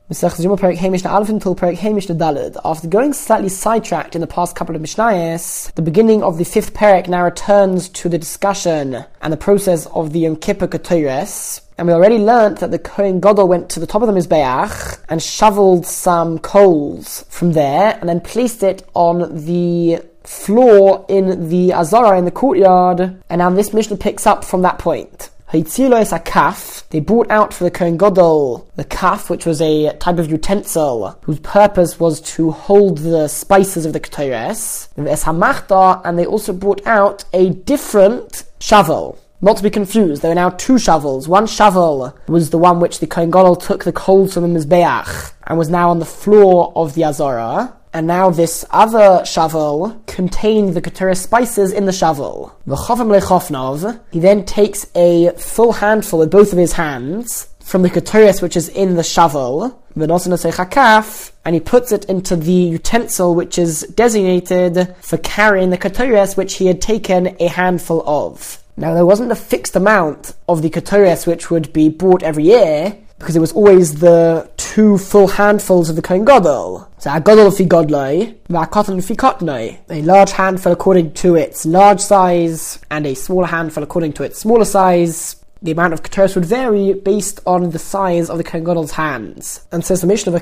After going slightly sidetracked in the past couple of Mishnayos, the beginning of the 5th parak now returns to the discussion and the process of the Yom Kippur Ketores. And we already learnt that the Kohen Gadol went to the top of the Mizbeach and shoveled some coals from there and then placed it on the floor in the Azara in the courtyard. And now this Mishnah picks up from that point. They brought out for the Kohen Gadol the kaf, which was a type of utensil whose purpose was to hold the spices of the ketores. And they also brought out a different shovel. Not to be confused, there were now 2 shovels. One shovel was the one which the Kohen Gadol took the coals from the Mizbeach and was now on the floor of the Azara. And now this other shovel contained the ketores spices in the shovel. He then takes a full handful with both of his hands from the ketores which is in the shovel, and he puts it into the utensil which is designated for carrying the ketores which he had taken a handful of. Now there wasn't a fixed amount of the ketores which would be brought every year, because it was always the 2 full handfuls of the Kohen Gadol. So a gadol fi godloi, va'katan fi kotnoi. A large handful according to its large size, and a smaller handful according to its smaller size. The amount of ketores would vary based on the size of the Kohen Gadol's hands. And says the Mishnah,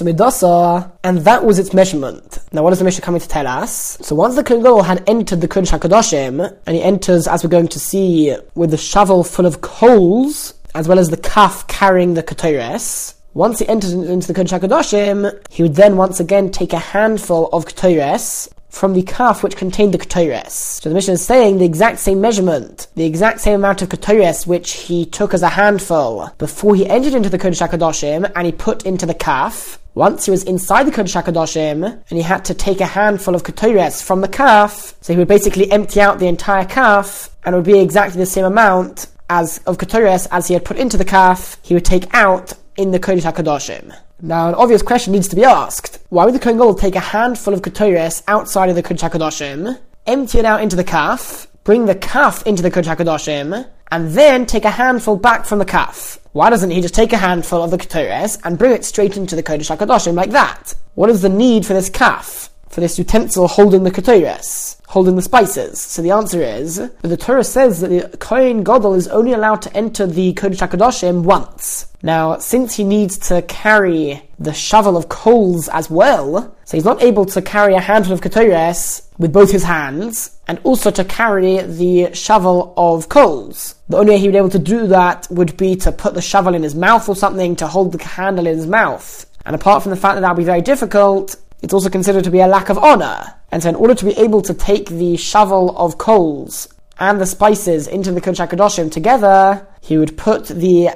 and that was its measurement. Now what is the Mishnah coming to tell us? So once the Kohen Gadol had entered the Kodesh HaKadoshim, and he enters, as we're going to see, with the shovel full of coals, as well as the kaf carrying the ketores. Once he entered into the Kodesh HaKadoshim, he would then once again take a handful of ketores from the kaf which contained the ketores. So the Mishnah is saying the exact same measurement, the exact same amount of ketores which he took as a handful before he entered into the Kodesh HaKadoshim and he put into the kaf. Once he was inside the Kodesh HaKadoshim and he had to take a handful of ketores from the kaf, so he would basically empty out the entire kaf and it would be exactly the same amount of ketores as he had put into the kaf, he would take out in the Kodesh HaKadoshim. Now an obvious question needs to be asked. Why would the Kohen Gadol take a handful of ketores outside of the Kodesh HaKadoshim, empty it out into the kaf, bring the kaf into the Kodesh HaKadoshim, and then take a handful back from the kaf? Why doesn't he just take a handful of the ketores and bring it straight into the Kodesh HaKadoshim like that? What is the need for this kaf, for this utensil holding the ketores, holding the spices? So the answer is that the Torah says that the Kohen Gadol is only allowed to enter the Kodesh HaKadoshim once. Now, since he needs to carry the shovel of coals as well, so he's not able to carry a handful of ketores with both his hands, and also to carry the shovel of coals. The only way he would be able to do that would be to put the shovel in his mouth or something, to hold the handle in his mouth. And apart from the fact that that would be very difficult, it's also considered to be a lack of honor. And so in order to be able to take the shovel of coals and the spices into the Kodesh HaKadoshim together, he would put the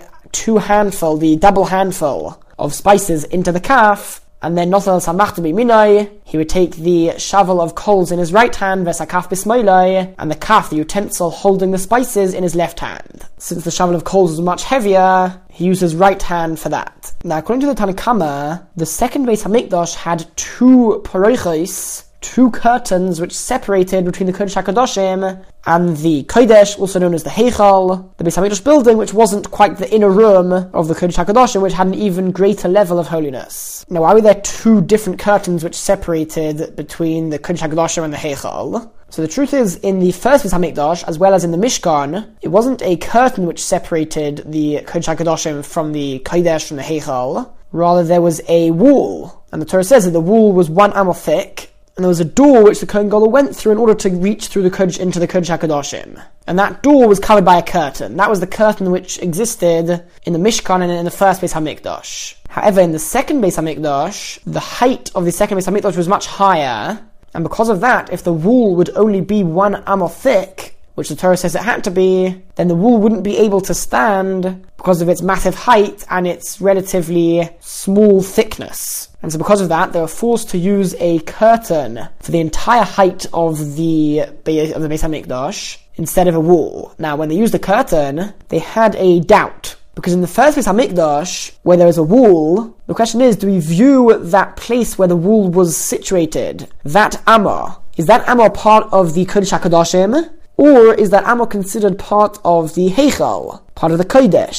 the double handful of spices into the kaf, and then nothal samachta b'minai, he would take the shovel of coals in his right hand, vesakaf b'smoilai, and the kaf, the utensil holding the spices, in his left hand. Since the shovel of coals was much heavier, he used his right hand for that. Now, according to the Tanna Kamma, the second Beis HaMikdash had 2 parochos, 2 curtains which separated between the Kodesh HaKadoshim and the Kodesh, also known as the Heichal, the Beis HaMikdash building, which wasn't quite the inner room of the Kodesh HaKadoshim, which had an even greater level of holiness. Now, why were there 2 different curtains which separated between the Kodesh HaKadoshim and the Heichal? So the truth is, in the first Beis HaMikdash, as well as in the Mishkan, it wasn't a curtain which separated the Kodesh HaKadoshim from the Kodesh, from the Heichal. Rather, there was a wall. And the Torah says that the wall was 1 amah thick, and there was a door which the Kohen Gadol went through in order to reach through the Kodesh into the Kodesh HaKadoshim. And that door was covered by a curtain. That was the curtain which existed in the Mishkan and in the first Beis HaMikdash. However, in the second Beis HaMikdash, the height of the second Beis HaMikdash was much higher, and because of that, if the wall would only be 1 amah thick, which the Torah says it had to be, then the wall wouldn't be able to stand because of its massive height and its relatively small thickness. And so because of that, they were forced to use a curtain for the entire height of the Beis HaMikdash instead of a wall. Now, when they used the curtain, they had a doubt. Because in the first Beis HaMikdash, where there is a wall, the question is, do we view that place where the wall was situated, that Amah, is that Amah part of the Kodesh HaKadoshim? Or is that Amah considered part of the Heichal, part of the Kodesh?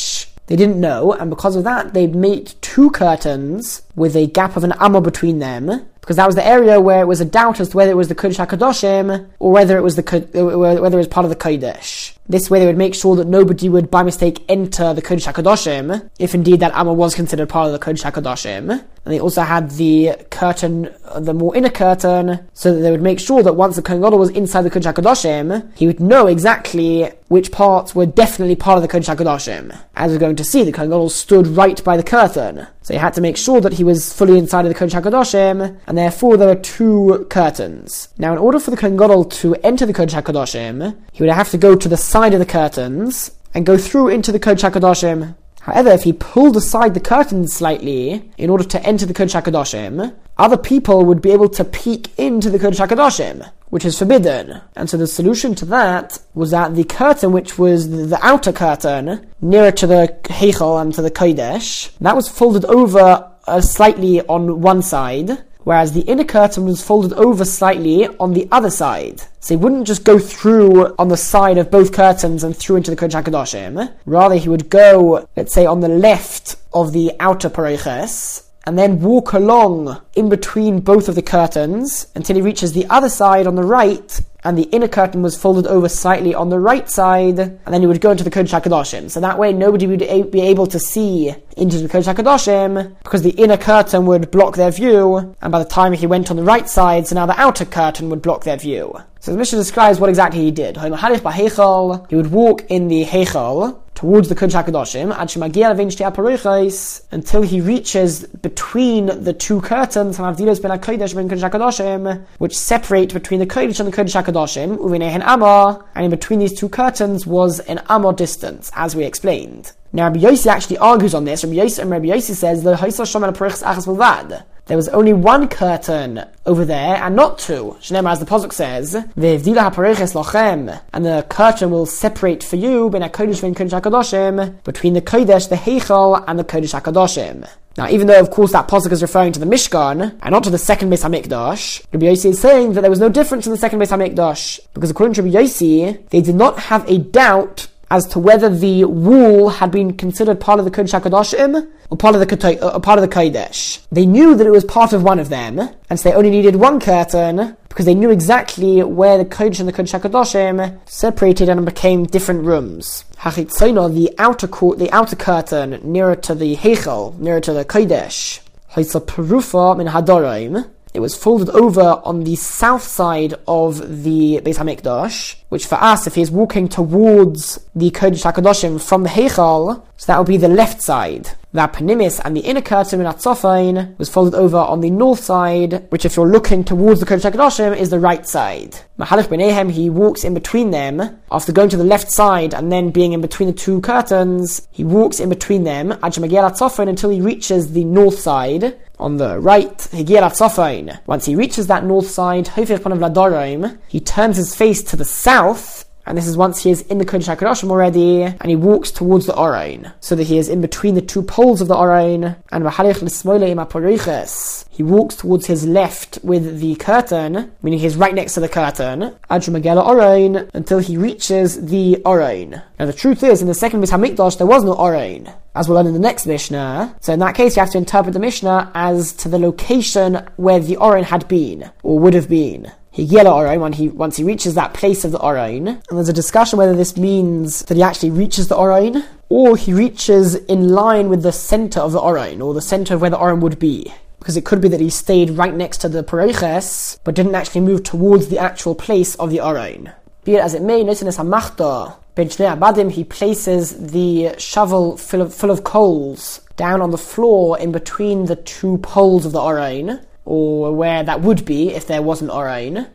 They didn't know, and because of that, they made 2 curtains with a gap of an amma between them, because that was the area where it was a doubt as to whether it was the Kodesh HaKadoshim or whether it was whether it was part of the Kodesh. This way they would make sure that nobody would by mistake enter the Kodesh HaKadoshim, if indeed that amma was considered part of the Kodesh HaKadoshim. And they also had the curtain, the more inner curtain, so that they would make sure that once the Kohen Gadol was inside the Kodesh HaKadoshim, he would know exactly which parts were definitely part of the Kodesh HaKadoshim. As we're going to see, the Kohen Gadol stood right by the curtain, so he had to make sure that he was fully inside of the Kodesh HaKadoshim, and therefore there are 2 curtains. Now, in order for the Kohen Gadol to enter the Kodesh HaKadoshim, he would have to go to the side of the curtains and go through into the Kodesh HaKadoshim. However, if he pulled aside the curtains slightly in order to enter the Kodesh HaKadoshim, other people would be able to peek into the Kodesh HaKadoshim, which is forbidden. And so the solution to that was that the curtain, which was the outer curtain, nearer to the Heichal and to the Kodesh, that was folded over slightly on one side, whereas the inner curtain was folded over slightly on the other side. So he wouldn't just go through on the side of both curtains and through into the Kodesh HaKadoshim. Rather, he would go, let's say, on the left of the outer Paroches, and then walk along in between both of the curtains until he reaches the other side on the right, and the inner curtain was folded over slightly on the right side, and then he would go into the Kodesh HaKadoshim. So that way nobody would be able to see into the Kodesh HaKadoshim, because the inner curtain would block their view, and by the time he went on the right side, so now the outer curtain would block their view. So the Mishnah describes what exactly he did. He would walk in the Heichal towards the Kodesh HaKadoshim until he reaches between the 2 curtains, which separate between the Kodesh and the Kodesh HaKadoshim, and in between these 2 curtains was an amma distance, as we explained. Now Rabbi Yossi actually argues on this. Rabbi Yossi says that there was only 1 curtain over there and not 2. Shneimar, as the pasuk says, and the curtain will separate for you between the Kodesh, the Heichal, and the Kodesh HaKadoshim. Now, even though, of course, that pasuk is referring to the Mishkan and not to the second Beis HaMikdash, Rabbi Yossi is saying that there was no difference in the second Beis HaMikdash, because according to Rabbi Yossi, they did not have a doubt as to whether the wall had been considered part of the Kodesh HaKadoshim or part of the Kodesh. They knew that it was part of one of them, and so they only needed 1 curtain, because they knew exactly where the Kodesh and the Kodesh HaKadoshim separated and became different rooms. Hachitzono, the outer curtain, nearer to the Heichal, nearer to the Kodesh, Haisa Perufa min Hadoraim, it was folded over on the south side of the Beis HaMikdash, which for us, if he's walking towards the Kodesh HaKadoshim from the Heichal, so that would be the left side. The Panimis and the inner curtain in Atzofain was folded over on the north side, which if you're looking towards the Kodesh HaKadoshim is the right side. Mahalach B'neihem, he walks in between them, after going to the left side and then being in between the 2 curtains, he walks in between them, until he reaches the north side, on the right, once he reaches that north side, he turns his face to the south, and this is once he is in the Kodesh HaKadoshim already, and he walks towards the Orain, so that he is in between the 2 poles of the Orain, and he walks towards his left with the curtain, meaning he's right next to the curtain, until he reaches the Orain. Now the truth is, in the second Beis HaMikdash there was no Orain, as we'll learn in the next Mishnah. So in that case you have to interpret the Mishnah as to the location where the Orain had been, or would have been. Once he reaches that place of the Orain, and there's a discussion whether this means that he actually reaches the Orain, or he reaches in line with the center of the Orain, or the center of where the Orain would be. Because it could be that he stayed right next to the Paroches, but didn't actually move towards the actual place of the Orain. Be it as it may, he places the shovel full of coals down on the floor in between the 2 poles of the Orain, or where that would be if there wasn't Orain.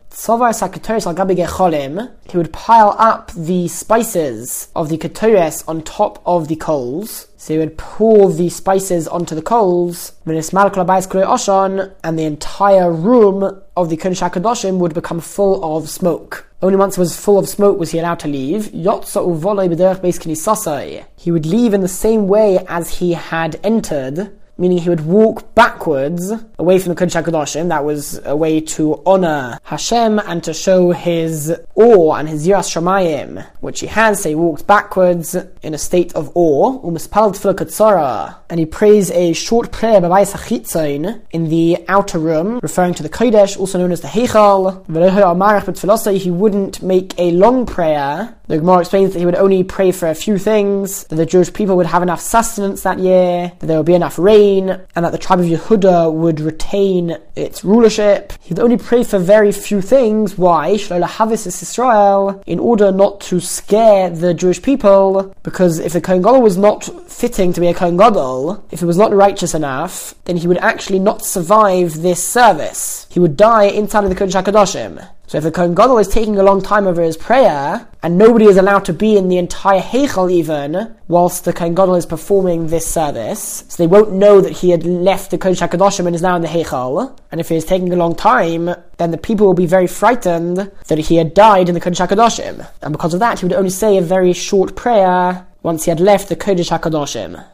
He would pile up the spices of the ketores on top of the coals. So he would pour the spices onto the coals, and the entire room of the Kodesh HaKadoshim would become full of smoke. Only once it was full of smoke was he allowed to leave. He would leave in the same way as he had entered, meaning he would walk backwards away from the Kodesh HaKadoshim. That was a way to honor Hashem and to show his awe and his Yiras Shamayim, which he has. So he walks backwards in a state of awe, u'mispal tefillah katsara, and he prays a short prayer b'bayis hachitzon in the outer room, referring to the Kodesh, also known as the Heichal. He wouldn't make a long prayer. The Gemara explains that he would only pray for a few things, that the Jewish people would have enough sustenance that year, that there would be enough rain, and that the tribe of Yehuda would retain its rulership. He would only pray for very few things. Why? Israel, in order not to scare the Jewish people, because if a Kohen Gadol was not fitting to be a Kohen Gadol, if he was not righteous enough, then he would actually not survive this service. He would die inside of the Kodesh HaKadoshim. So if the Kohen Gadol is taking a long time over his prayer, and nobody is allowed to be in the entire Heichal even, whilst the Kohen Gadol is performing this service, so they won't know that he had left the Kodesh HaKadoshim and is now in the Heichal, and if he is taking a long time, then the people will be very frightened that he had died in the Kodesh HaKadoshim. And because of that, he would only say a very short prayer once he had left the Kodesh HaKadoshim.